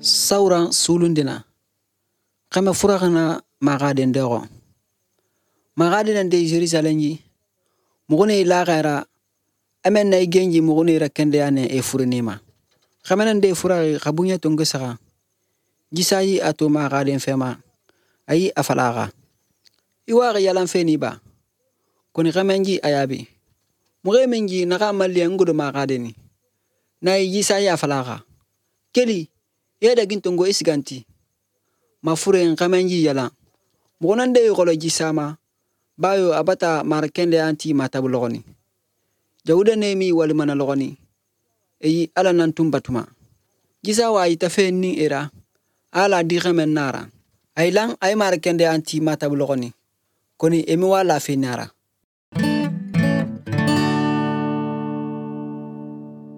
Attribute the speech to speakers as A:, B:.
A: Sauran sulundina. Kama furakana magaden dego. Magaden de Jerusalemji. Mugune ilagara. Amen na igenji mugune rakende ane e furinima. Kama de furari kabunya tungesaka. Jisayi ato magaden fema. Ayi afalaga. Iwari yalan feni ba. Kuni kamenji ayabi. Mugwe menji naka mali ngudo magadeni. Na jisayi afalaga. Keli. Yada gintungo isiganti. Mafure kamenji yalan. Mugunande yukolo jisama. Bayo abata marakende anti matabulogoni. Jawuda nemi walimana logoni. Eyi ala nantumbatuma. Jisawa itafeni era. Ala dikhemen nara. Ailang ay marakende anti matabulogoni. Koni emi wala fenara.